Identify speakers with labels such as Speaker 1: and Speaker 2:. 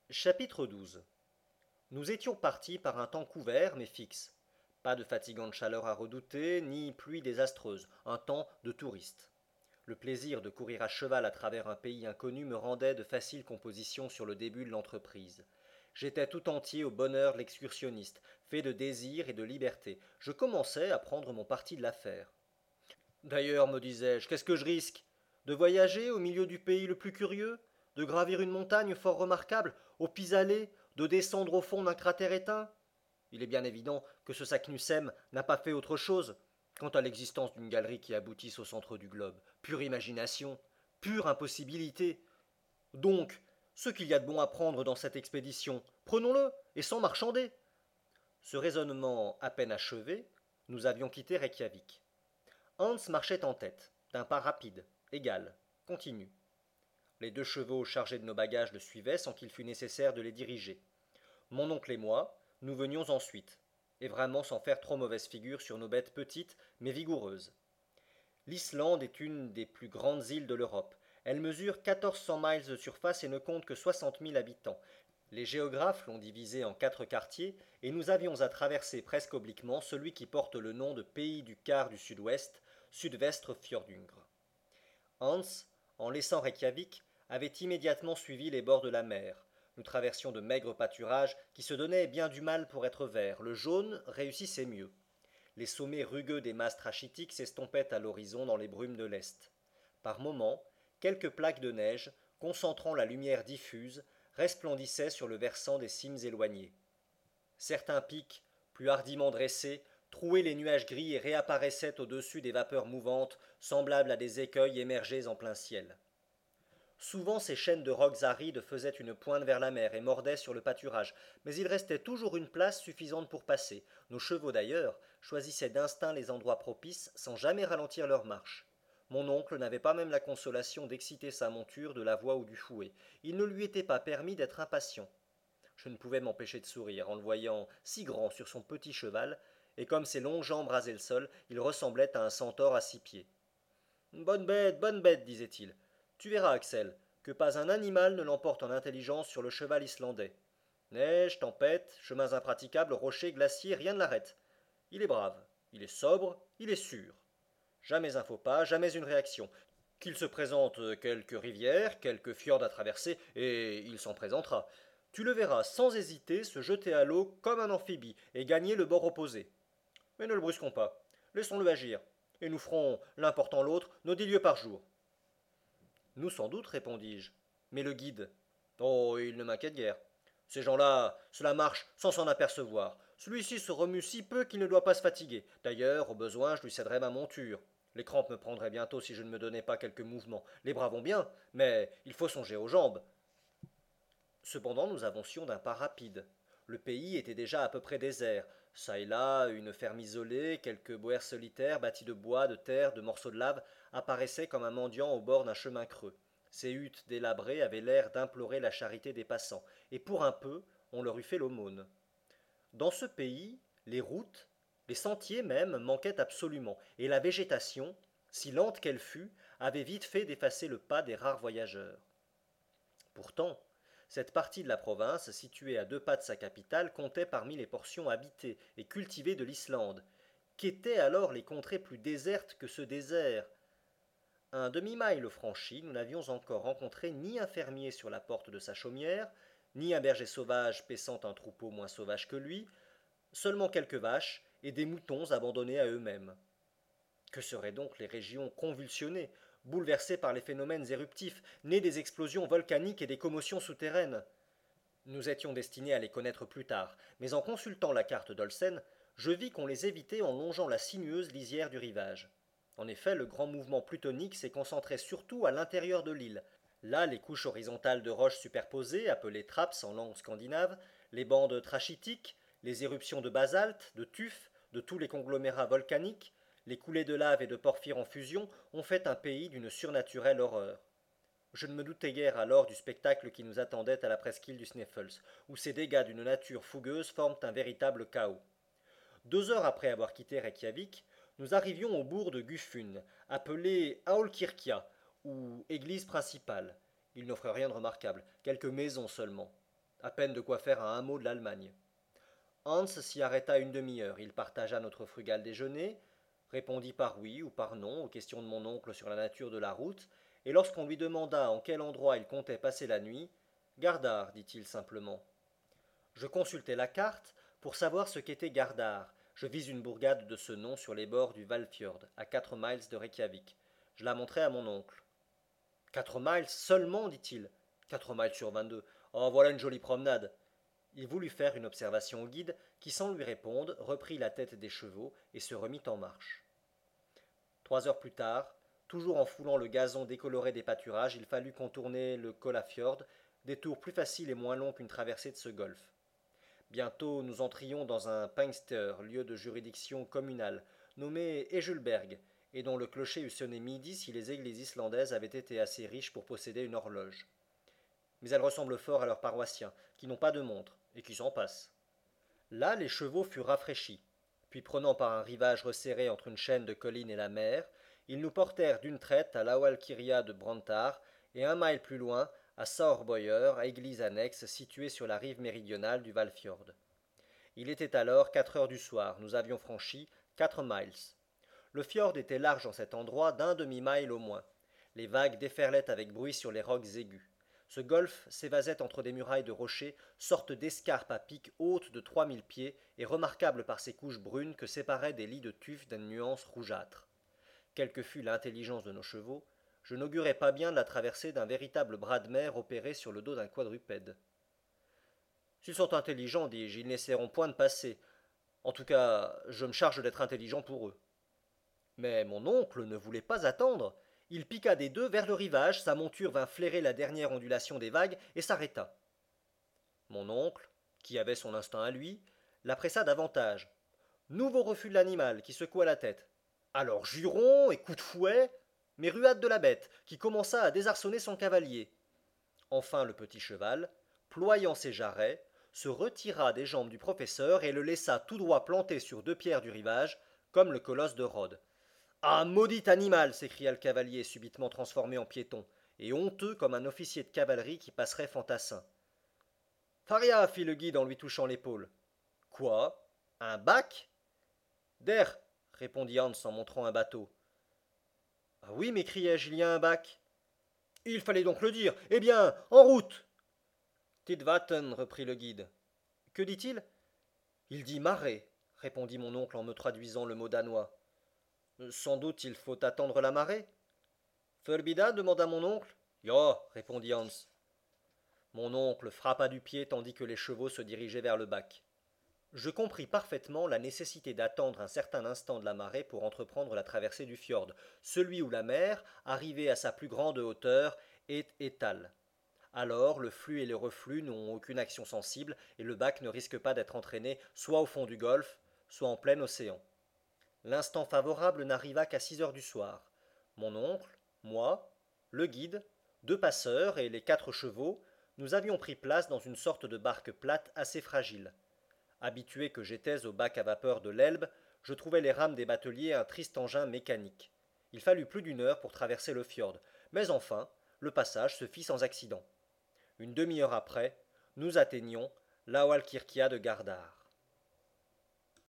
Speaker 1: Chapitre 12. Nous étions partis par un temps couvert mais fixe. Pas de fatigante chaleur à redouter, ni pluie désastreuse, un temps de touriste. Le plaisir de courir à cheval à travers un pays inconnu me rendait de facile composition sur le début de l'entreprise. J'étais tout entier au bonheur de l'excursionniste, fait de désir et de liberté. Je commençais à prendre mon parti de l'affaire. D'ailleurs, me disais-je, qu'est-ce que je risque? De voyager au milieu du pays le plus curieux? De gravir une montagne fort remarquable, au pis-aller, de descendre au fond d'un cratère éteint? Il est bien évident que ce Saknussemm n'a pas fait autre chose. Quant à l'existence d'une galerie qui aboutisse au centre du globe, pure imagination, pure impossibilité. Donc, ce qu'il y a de bon à prendre dans cette expédition, prenons-le, et sans marchander. Ce raisonnement à peine achevé, nous avions quitté Reykjavik. Hans marchait en tête, d'un pas rapide, égal, continu. Les deux chevaux chargés de nos bagages le suivaient sans qu'il fût nécessaire de les diriger. Mon oncle et moi, nous venions ensuite, et vraiment sans faire trop mauvaise figure sur nos bêtes petites mais vigoureuses. L'Islande est une des plus grandes îles de l'Europe. Elle mesure 1400 miles de surface et ne compte que 60 000 habitants. Les géographes l'ont divisée en quatre quartiers, et nous avions à traverser presque obliquement celui qui porte le nom de pays du quart du sud-ouest, Sudvestrfjordungr. Hans, en laissant Reykjavik, avait immédiatement suivi les bords de la mer. Nous traversions de maigres pâturages qui se donnaient bien du mal pour être verts. Le jaune réussissait mieux. Les sommets rugueux des masses trachytiques s'estompaient à l'horizon dans les brumes de l'est. Par moments, quelques plaques de neige, concentrant la lumière diffuse, resplendissaient sur le versant des cimes éloignées. Certains pics, plus hardiment dressés, trouaient les nuages gris et réapparaissaient au-dessus des vapeurs mouvantes, semblables à des écueils émergés en plein ciel. Souvent ces chaînes de rocs arides faisaient une pointe vers la mer et mordaient sur le pâturage, mais il restait toujours une place suffisante pour passer. Nos chevaux d'ailleurs choisissaient d'instinct les endroits propices sans jamais ralentir leur marche. Mon oncle n'avait pas même la consolation d'exciter sa monture de la voix ou du fouet. Il ne lui était pas permis d'être impatient. Je ne pouvais m'empêcher de sourire en le voyant si grand sur son petit cheval, et comme ses longues jambes rasaient le sol, il ressemblait à un centaure à 6 pieds. Bonne bête, disait-il. Tu verras, Axel, que pas un animal ne l'emporte en intelligence sur le cheval islandais. Neige, tempête, chemins impraticables, rochers, glaciers, rien ne l'arrête. Il est brave, il est sobre, il est sûr. Jamais un faux pas, jamais une réaction. Qu'il se présente quelques rivières, quelques fjords à traverser, et il s'en présentera. Tu le verras sans hésiter se jeter à l'eau comme un amphibie et gagner le bord opposé. Mais ne le brusquons pas. Laissons-le agir, et nous ferons, l'un portant l'autre, nos 10 lieues par jour. Nous sans doute, répondis-je. Mais le guide? Oh, il ne m'inquiète guère. Ces gens-là, cela marche sans s'en apercevoir. Celui-ci se remue si peu qu'il ne doit pas se fatiguer. D'ailleurs, au besoin, je lui céderai ma monture. Les crampes me prendraient bientôt si je ne me donnais pas quelques mouvements. Les bras vont bien, mais il faut songer aux jambes. Cependant, nous avancions d'un pas rapide. Le pays était déjà à peu près désert. Çà et là, une ferme isolée, quelques boers solitaires bâtis de bois, de terre, de morceaux de lave, apparaissaient comme un mendiant au bord d'un chemin creux. Ces huttes délabrées avaient l'air d'implorer la charité des passants, et pour un peu, on leur eût fait l'aumône. Dans ce pays, les routes, les sentiers même, manquaient absolument, et la végétation, si lente qu'elle fût, avait vite fait d'effacer le pas des rares voyageurs. Pourtant, cette partie de la province, située à 2 pas de sa capitale, comptait parmi les portions habitées et cultivées de l'Islande. Qu'étaient alors les contrées plus désertes que ce désert? Un demi-mille franchi, nous n'avions encore rencontré ni un fermier sur la porte de sa chaumière, ni un berger sauvage paissant un troupeau moins sauvage que lui, seulement quelques vaches et des moutons abandonnés à eux-mêmes. Que seraient donc les régions convulsionnées, bouleversées par les phénomènes éruptifs, nés des explosions volcaniques et des commotions souterraines? Nous étions destinés à les connaître plus tard, mais en consultant la carte d'Olsen, je vis qu'on les évitait en longeant la sinueuse lisière du rivage. En effet, le grand mouvement plutonique s'est concentré surtout à l'intérieur de l'île. Là, les couches horizontales de roches superposées, appelées traps en langue scandinave, les bandes trachytiques, les éruptions de basalte, de tuf, de tous les conglomérats volcaniques, les coulées de lave et de porphyre en fusion ont fait un pays d'une surnaturelle horreur. Je ne me doutais guère alors du spectacle qui nous attendait à la presqu'île du Sneffels, où ces dégâts d'une nature fougueuse forment un véritable chaos. 2 heures après avoir quitté Reykjavik, nous arrivions au bourg de Gufun, appelé Aulkirkja, ou église principale. Il n'offre rien de remarquable, quelques maisons seulement. À peine de quoi faire un hameau de l'Allemagne. Hans s'y arrêta une demi-heure. Il partagea notre frugal déjeuner, répondit par oui ou par non aux questions de mon oncle sur la nature de la route, et lorsqu'on lui demanda en quel endroit il comptait passer la nuit, Gardar, dit-il simplement. Je consultai la carte pour savoir ce qu'était Gardar. Je vis une bourgade de ce nom sur les bords du Valfjord, à 4 miles de Reykjavik. Je la montrai à mon oncle. 4 miles seulement, dit-il. 4 miles sur 22. Oh, voilà une jolie promenade. Il voulut faire une observation au guide, qui, sans lui répondre, reprit la tête des chevaux et se remit en marche. 3 heures plus tard, toujours en foulant le gazon décoloré des pâturages, il fallut contourner le Kollafjord, détour plus facile et moins long qu'une traversée de ce golfe. Bientôt nous entrions dans un Pengster, lieu de juridiction communale, nommé Ejulberg, et dont le clocher eût sonné midi si les églises islandaises avaient été assez riches pour posséder une horloge. Mais elles ressemblent fort à leurs paroissiens, qui n'ont pas de montre, et qui s'en passent. Là, les chevaux furent rafraîchis, puis prenant par un rivage resserré entre une chaîne de collines et la mer, ils nous portèrent d'une traite à l'Aualkyrja de Brantar, et 1 mile plus loin à Saurbøyer, église annexe située sur la rive méridionale du Valfjord. Il était alors 4 heures du soir, nous avions franchi 4 miles. Le fjord était large en cet endroit d'un demi-mile au moins. Les vagues déferlaient avec bruit sur les rocs aigus. Ce golfe s'évasait entre des murailles de rochers, sorte d'escarpe à pic haute de 3000 pieds et remarquable par ses couches brunes que séparaient des lits de tuf d'une nuance rougeâtre. Quelle que fût l'intelligence de nos chevaux, je n'augurais pas bien de la traversée d'un véritable bras de mer opéré sur le dos d'un quadrupède. S'ils sont intelligents, dis-je, ils n'essaieront point de passer. En tout cas, je me charge d'être intelligent pour eux. Mais mon oncle ne voulait pas attendre. Il piqua des deux vers le rivage, sa monture vint flairer la dernière ondulation des vagues et s'arrêta. Mon oncle, qui avait son instinct à lui, la pressa davantage. Nouveau refus de l'animal, qui secoua la tête. Alors jurons et coups de fouet, mais ruade de la bête, qui commença à désarçonner son cavalier. Enfin le petit cheval, ployant ses jarrets, se retira des jambes du professeur et le laissa tout droit planté sur 2 pierres du rivage, comme le colosse de Rhodes. Ah, maudit animal s'écria le cavalier, subitement transformé en piéton, et honteux comme un officier de cavalerie qui passerait fantassin. Faria, fit le guide en lui touchant l'épaule. Quoi? Un bac? Der, répondit Hans en montrant un bateau. Ah oui, m'écriai-je, il y a un bac. Il fallait donc le dire. Eh bien, en route. Tidvatten, reprit le guide. Que dit-il? Il dit marée, répondit mon oncle en me traduisant le mot danois. Sans doute il faut attendre la marée. Förbida demanda mon oncle. Ja, répondit Hans. Mon oncle frappa du pied tandis que les chevaux se dirigeaient vers le bac. Je compris parfaitement la nécessité d'attendre un certain instant de la marée pour entreprendre la traversée du fjord, celui où la mer, arrivée à sa plus grande hauteur, est étale. Alors le flux et le reflux n'ont aucune action sensible et le bac ne risque pas d'être entraîné soit au fond du golfe, soit en plein océan. L'instant favorable n'arriva qu'à 6 heures du soir. Mon oncle, moi, le guide, 2 passeurs et les 4 chevaux, nous avions pris place dans une sorte de barque plate assez fragile. Habitué que j'étais au bac à vapeur de l'Elbe, je trouvais les rames des bateliers un triste engin mécanique. Il fallut plus d'1 heure pour traverser le fjord, mais enfin, le passage se fit sans accident. Une demi-heure après, nous atteignions l'Aualkyrkia de Gardar.